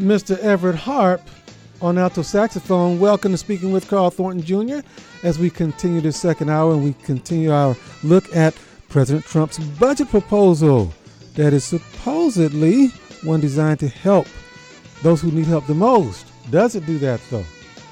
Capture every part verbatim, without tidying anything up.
Mister Everett Harp on alto saxophone. Welcome to Speaking with Carl Thornton Junior as we continue this second hour and we continue our look at President Trump's budget proposal that is supposedly one designed to help those who need help the most. Does it do that, though?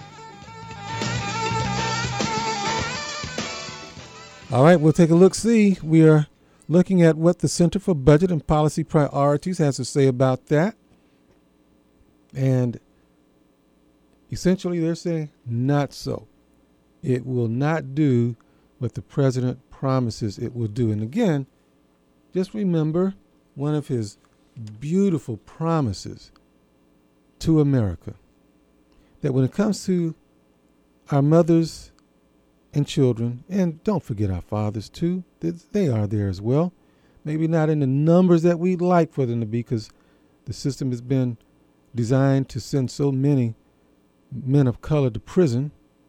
All right, we'll take a look-see. We are looking at what the Center for Budget and Policy Priorities has to say about that. And essentially, they're saying not so. It will not do what the president promises it will do. And again, just remember one of his beautiful promises to America, that when it comes to our mothers and children, and don't forget our fathers too, they are there as well. Maybe not in the numbers that we'd like for them to be, because the system has been designed to send so many men of color to prison.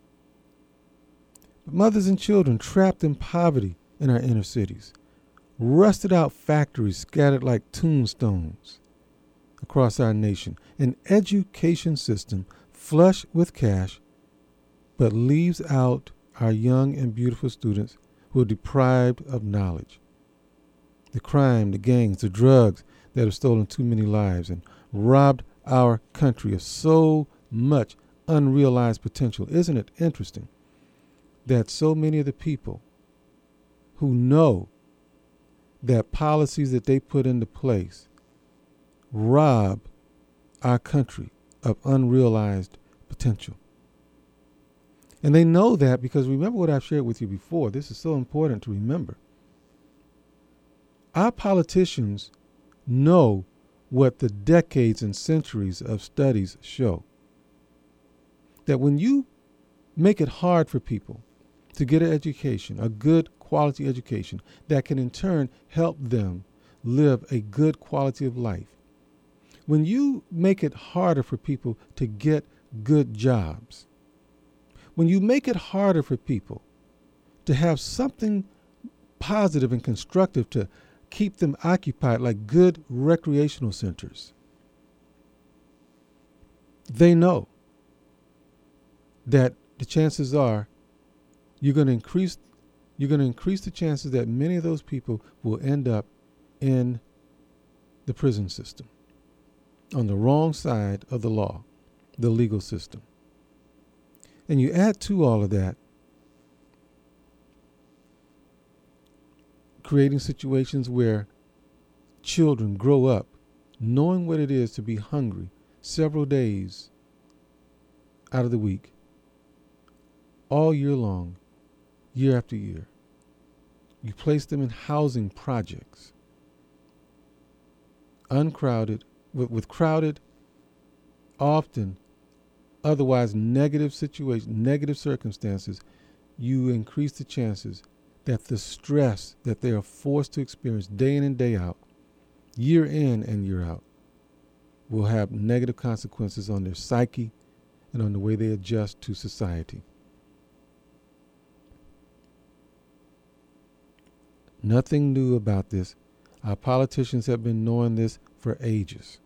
But mothers and children trapped in poverty in our inner cities, rusted out factories scattered like tombstones across our nation, an education system flush with cash but leaves out our young and beautiful students who are deprived of knowledge. The crime, the gangs, the drugs that have stolen too many lives and robbed our country of so much unrealized potential. Isn't it interesting that so many of the people who know that policies that they put into place rob our country of unrealized potential? And they know that because remember what I've shared with you before. This is so important to remember. Our politicians know what the decades and centuries of studies show. That when you make it hard for people to get an education, a good quality education, that can in turn help them live a good quality of life. When you make it harder for people to get good jobs, when you make it harder for people to have something positive and constructive to keep them occupied, like good recreational centers, they know that the chances are you're going to increase you're going to increase the chances that many of those people will end up in the prison system, on the wrong side of the law, the legal system. And you add to all of that, creating situations where children grow up knowing what it is to be hungry several days out of the week, all year long, year after year. You place them in housing projects, uncrowded, with, with crowded, often otherwise negative situations, negative circumstances. You increase the chances that the stress that they are forced to experience day in and day out, year in and year out, will have negative consequences on their psyche and on the way they adjust to society. Nothing new about this. Our politicians have been knowing this for ages.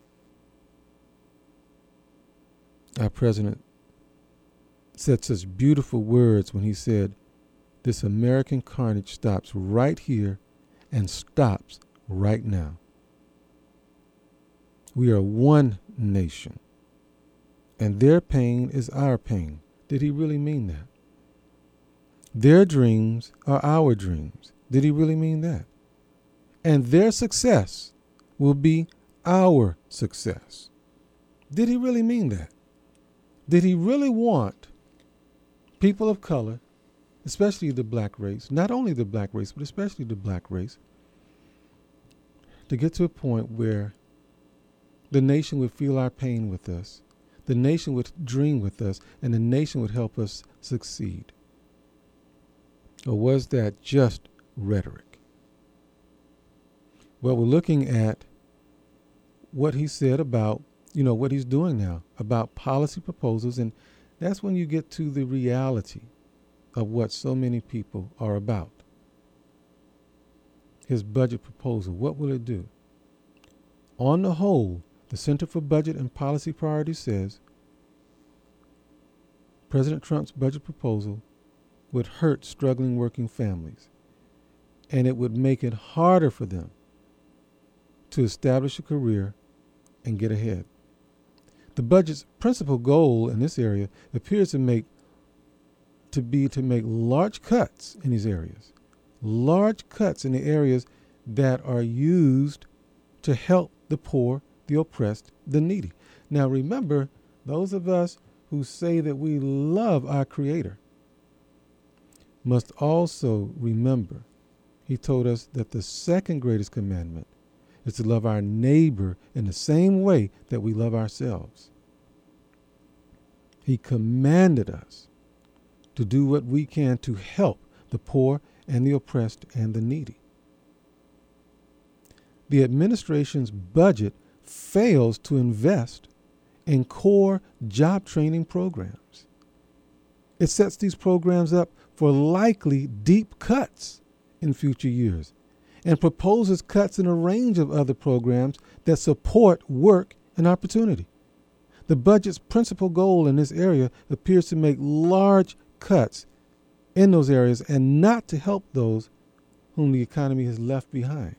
Our president said such beautiful words when he said, "This American carnage stops right here and stops right now. We are one nation, and their pain is our pain." Did he really mean that? Their dreams are our dreams. Did he really mean that? And their success will be our success. Did he really mean that? Did he really want people of color, especially the black race, not only the black race, but especially the black race, to get to a point where the nation would feel our pain with us, the nation would dream with us, and the nation would help us succeed? Or was that just rhetoric? Well, we're looking at what he said about, you know, what he's doing now, about policy proposals, and that's when you get to the reality of what so many people are about. His budget proposal, what will it do? On the whole, The Center for Budget and Policy Priorities says President Trump's budget proposal would hurt struggling working families, and it would make it harder for them to establish a career and get ahead. The budget's principal goal in this area appears to make to be to make large cuts in these areas, large cuts in the areas that are used to help the poor, the oppressed, the needy. Now remember, those of us who say that we love our Creator must also remember, he told us that the second greatest commandment is to love our neighbor in the same way that we love ourselves. He commanded us to do what we can to help the poor and the oppressed and the needy. The administration's budget fails to invest in core job training programs. It sets these programs up for likely deep cuts in future years and proposes cuts in a range of other programs that support work and opportunity. The budget's principal goal in this area appears to make large cuts in those areas and not to help those whom the economy has left behind.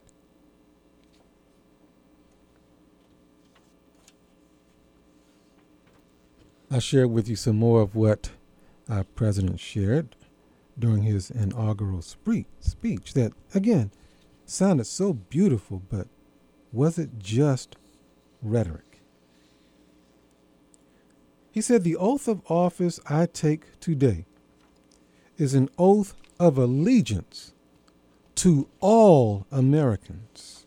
I'll share with you some more of what our president shared during his inaugural spree- speech that, again, sounded so beautiful, but was it just rhetoric? He said, "The oath of office I take today is an oath of allegiance to all Americans.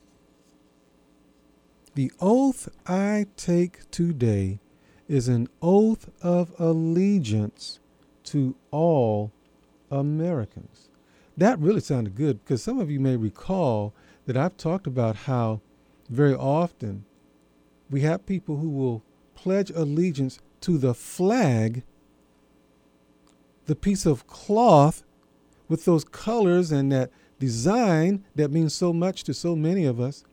The oath I take today is an oath of allegiance to all Americans." That really sounded good, because some of you may recall that I've talked about how very often we have people who will pledge allegiance to the flag, the piece of cloth with those colors and that design that means so much to so many of us.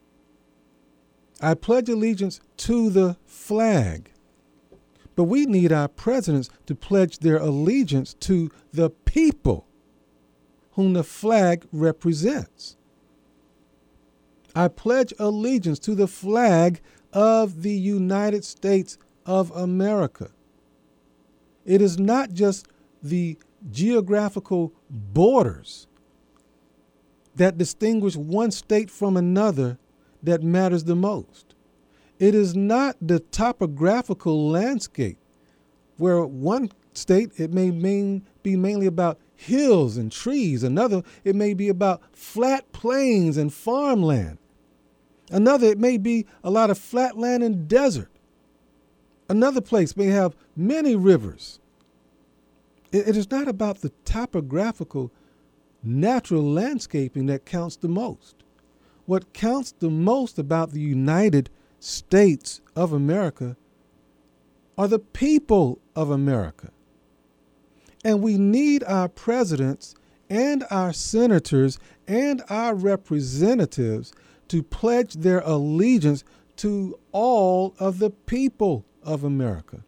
I pledge allegiance to the flag. But we need our presidents to pledge their allegiance to the people whom the flag represents. I pledge allegiance to the flag of the United States of America. It is not just the geographical borders that distinguish one state from another that matters the most. It is not the topographical landscape where one state it may main, be mainly about hills and trees. Another, it may be about flat plains and farmland. Another, it may be a lot of flat land and desert. Another place may have many rivers. It, it is not about the topographical natural landscaping that counts the most. What counts the most about the United States of America are the people of America. And we need our presidents and our senators and our representatives to pledge their allegiance to all of the people of America.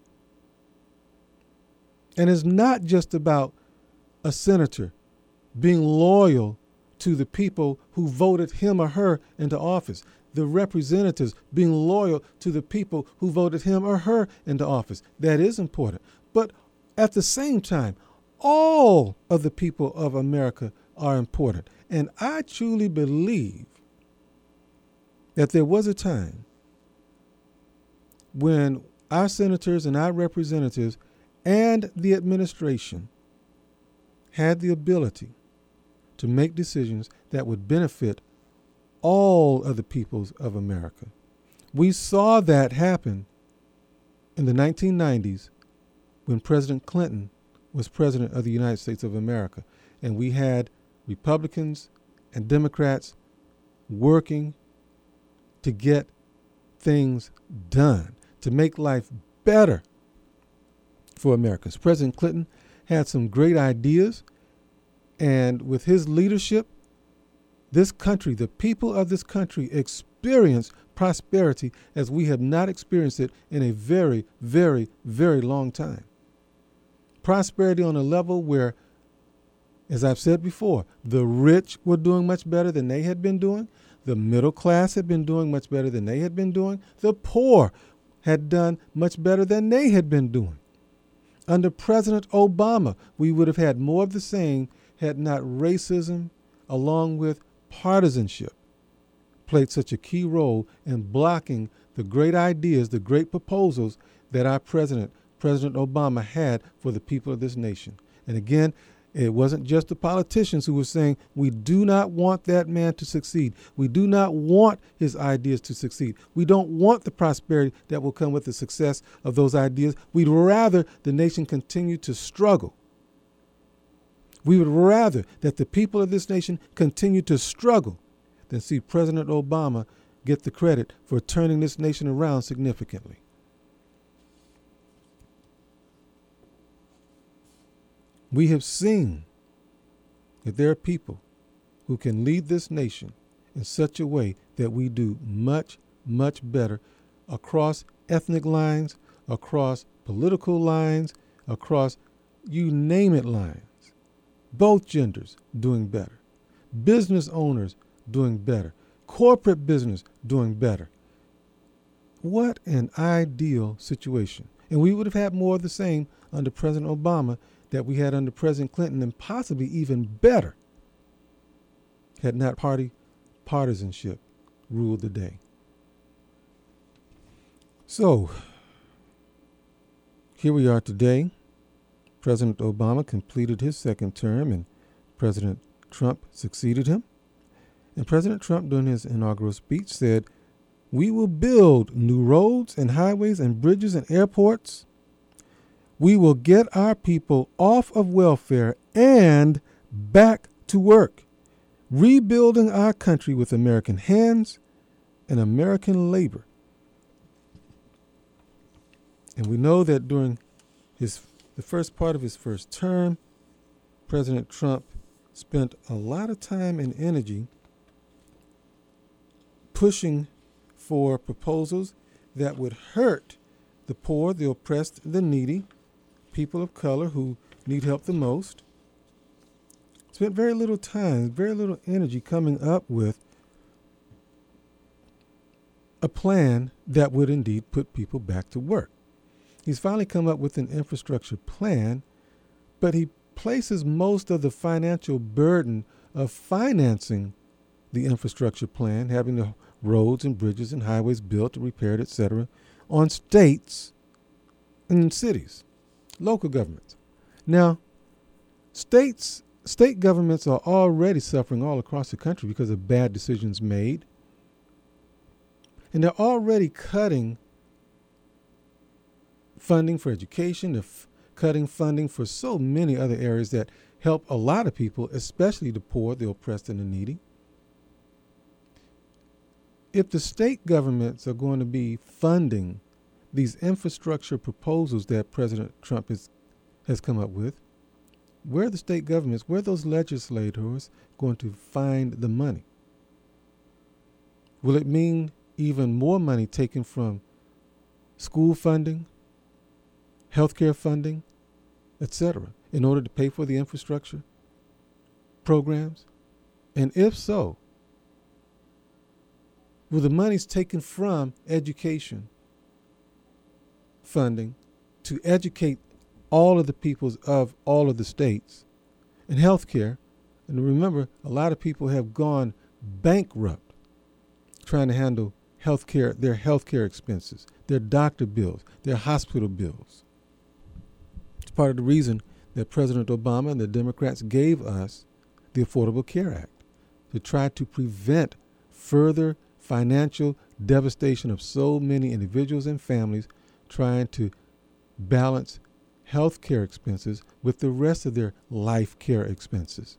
And it's not just about a senator being loyal to the people who voted him or her into office, the representatives being loyal to the people who voted him or her into office. That is important. But at the same time, all of the people of America are important. And I truly believe that there was a time when our senators and our representatives and the administration had the ability to make decisions that would benefit all of the peoples of America. We saw that happen in the nineteen nineties when President Clinton was president of the United States of America. And we had Republicans and Democrats working to get things done, to make life better for Americans. President Clinton had some great ideas, and with his leadership, this country, the people of this country, experienced experienced prosperity as we have not experienced it in a very, very, very long time. Prosperity on a level where, as I've said before, the rich were doing much better than they had been doing. The middle class had been doing much better than they had been doing. The poor had done much better than they had been doing. Under President Obama, we would have had more of the same had not racism, along with partisanship, played such a key role in blocking the great ideas, the great proposals that our president, President Obama, had for the people of this nation. And again, it wasn't just the politicians who were saying, we do not want that man to succeed. We do not want his ideas to succeed. We don't want the prosperity that will come with the success of those ideas. We'd rather the nation continue to struggle. We would rather that the people of this nation continue to struggle than see President Obama get the credit for turning this nation around significantly. We have seen that there are people who can lead this nation in such a way that we do much, much better across ethnic lines, across political lines, across you name it lines. Both genders doing better. Business owners doing better. Corporate business doing better. What an ideal situation. And we would have had more of the same under President Obama that we had under President Clinton, and possibly even better had not party partisanship ruled the day. So, here we are today. President Obama completed his second term and President Trump succeeded him. And President Trump, during his inaugural speech, said, "We will build new roads and highways and bridges and airports. We will get our people off of welfare and back to work, rebuilding our country with American hands and American labor." And we know that during his the first part of his first term, President Trump spent a lot of time and energy pushing for proposals that would hurt the poor, the oppressed, the needy, people of color who need help the most. Spent very little time, very little energy coming up with a plan that would indeed put people back to work. He's finally come up with an infrastructure plan, but he places most of the financial burden of financing the infrastructure plan, having the roads and bridges and highways built, repaired, et cetera, on states and cities, local governments. Now, states, state governments are already suffering all across the country because of bad decisions made. And they're already cutting funding for education, they're f- cutting funding for so many other areas that help a lot of people, especially the poor, the oppressed, and the needy. If the state governments are going to be funding these infrastructure proposals that President Trump is, has come up with, where are the state governments, where are those legislators going to find the money? Will it mean even more money taken from school funding, healthcare funding, et cetera, in order to pay for the infrastructure programs? And if so, will the monies taken from education funding to educate all of the peoples of all of the states, and healthcare? And remember, a lot of people have gone bankrupt trying to handle healthcare, their healthcare expenses, their doctor bills, their hospital bills. It's part of the reason that President Obama and the Democrats gave us the Affordable Care Act, to try to prevent further financial devastation of so many individuals and families trying to balance health care expenses with the rest of their life care expenses.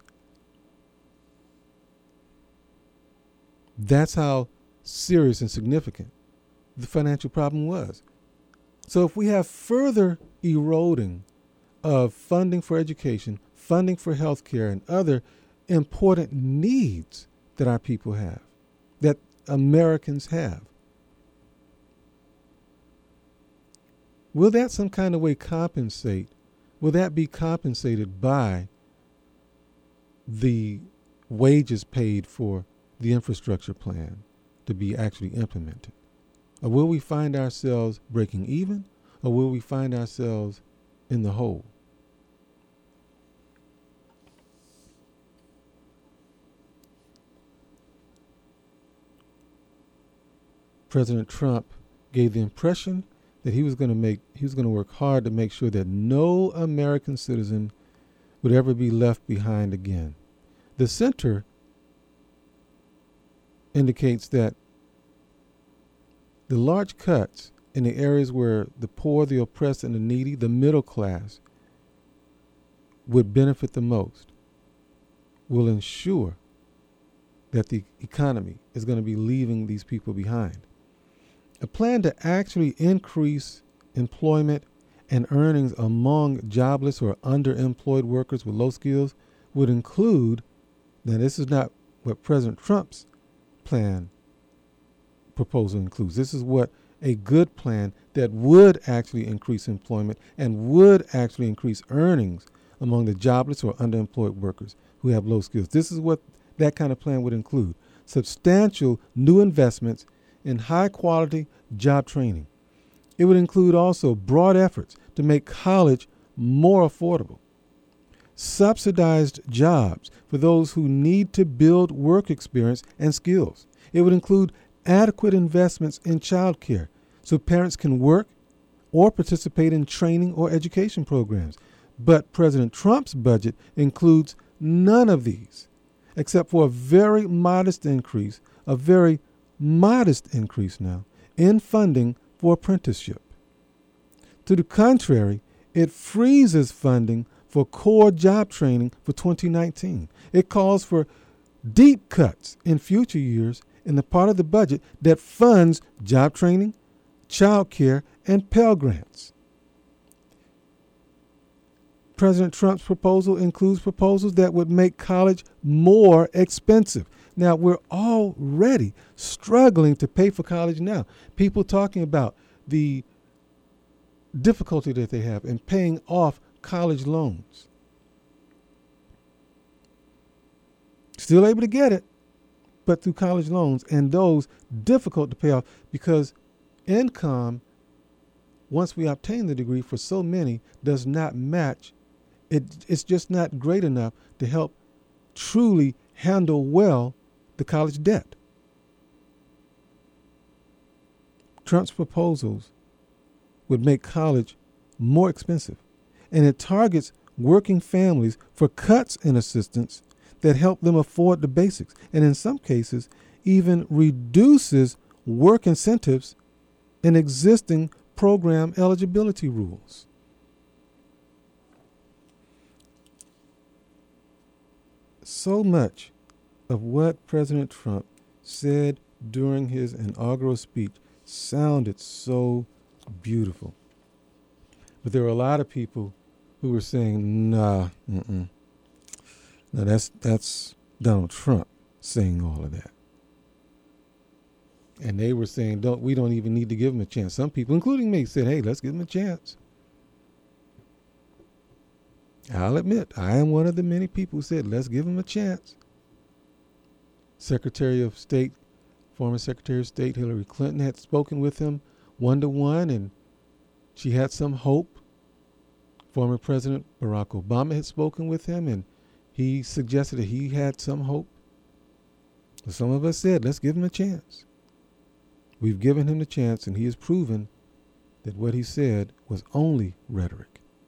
That's how serious and significant the financial problem was. So if we have further eroding of funding for education, funding for health care, and other important needs that our people have, that Americans have. Will that some kind of way compensate? Will that be compensated by the wages paid for the infrastructure plan to be actually implemented? Or will we find ourselves breaking even? Or will we find ourselves in the hole? President Trump gave the impression that he was going to make he was going to work hard to make sure that no American citizen would ever be left behind again. The center indicates that the large cuts in the areas where the poor, the oppressed, and the needy, the middle class, would benefit the most, will ensure that the economy is going to be leaving these people behind. A plan to actually increase employment and earnings among jobless or underemployed workers with low skills would include, now this is not what President Trump's plan proposal includes. This is what a good plan that would actually increase employment and would actually increase earnings among the jobless or underemployed workers who have low skills. This is what that kind of plan would include. Substantial new investments in high quality job training. It would include also broad efforts to make college more affordable. Subsidized jobs for those who need to build work experience and skills. It would include adequate investments in child care so parents can work or participate in training or education programs. But President Trump's budget includes none of these, except for a very modest increase, a very modest increase now, in funding for apprenticeship. To the contrary, it freezes funding for core job training for twenty nineteen. It calls for deep cuts in future years in the part of the budget that funds job training, child care, and Pell Grants. President Trump's proposal includes proposals that would make college more expensive. Now, we're already struggling to pay for college now. People talking about the difficulty that they have in paying off college loans. Still able to get it, but through college loans, and those difficult to pay off because income, once we obtain the degree, for so many does not match. It, it's just not great enough to help truly handle well the college debt. Trump's proposals would make college more expensive, and it targets working families for cuts in assistance that help them afford the basics, and in some cases even reduces work incentives in existing program eligibility rules. So much of what President Trump said during his inaugural speech sounded so beautiful. But there were a lot of people who were saying, nah, mm-mm. No, that's that's Donald Trump saying all of that. And they were saying, don't we don't even need to give him a chance. Some people, including me, said, hey, let's give him a chance. I'll admit, I am one of the many people who said, let's give him a chance. Secretary of State, former Secretary of State Hillary Clinton had spoken with him one-to-one, and she had some hope. Former President Barack Obama had spoken with him, and he suggested that he had some hope. But some of us said, let's give him a chance. We've given him the chance, and he has proven that what he said was only rhetoric.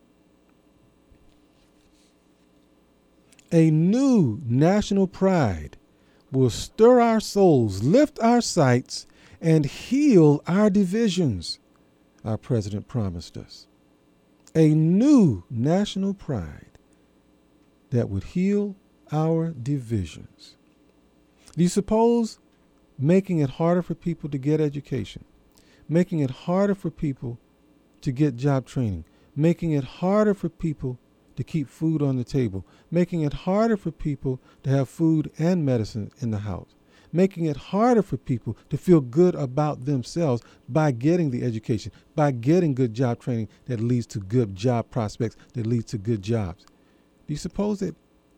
A new national pride will stir our souls, lift our sights, and heal our divisions, our president promised us. A new national pride that would heal our divisions. Do you suppose making it harder for people to get education, making it harder for people to get job training, making it harder for people to keep food on the table, making it harder for people to have food and medicine in the house, making it harder for people to feel good about themselves by getting the education, by getting good job training that leads to good job prospects, that leads to good jobs. Do you suppose that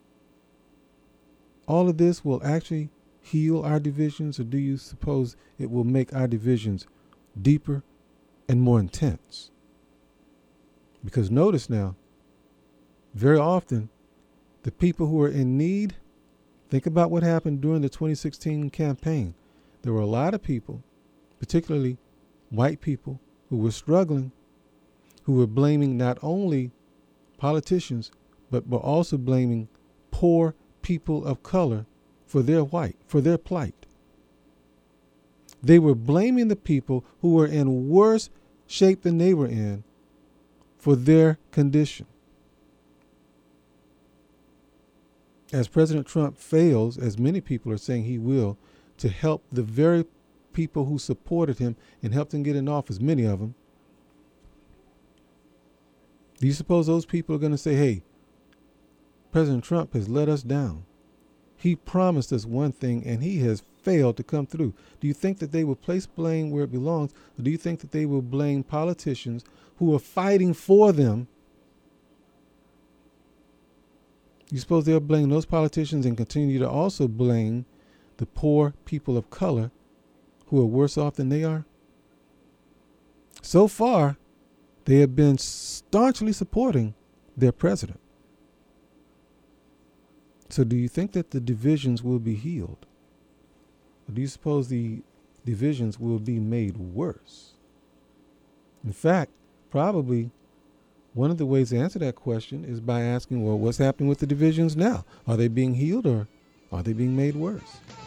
all of this will actually heal our divisions, or do you suppose it will make our divisions deeper and more intense? Because notice now, very often, the people who are in need, think about what happened during the twenty sixteen campaign. There were a lot of people, particularly white people, who were struggling, who were blaming not only politicians, but were also blaming poor people of color for their white, for their plight. They were blaming the people who were in worse shape than they were in for their condition. As President Trump fails, as many people are saying he will, to help the very people who supported him and helped him get in office, many of them, do you suppose those people are going to say, hey, President Trump has let us down. He promised us one thing and he has failed to come through. Do you think that they will place blame where it belongs, or do you think that they will blame politicians who are fighting for them? You suppose they'll blame those politicians and continue to also blame the poor people of color who are worse off than they are? So far, they have been staunchly supporting their president. So do you think that the divisions will be healed? Or do you suppose the divisions will be made worse? In fact, probably one of the ways to answer that question is by asking, well, what's happening with the divisions now? Are they being healed, or are they being made worse?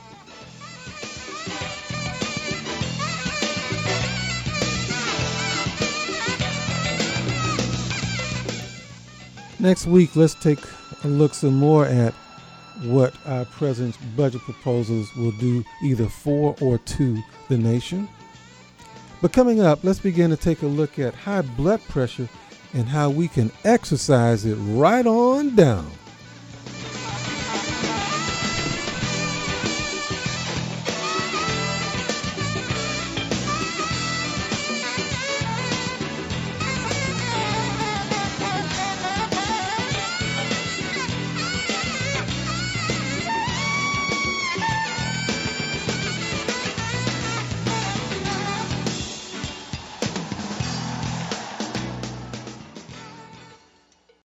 Next week, let's take a look some more at what our president's budget proposals will do either for or to the nation. But coming up, let's begin to take a look at high blood pressure and how we can exercise it right on down.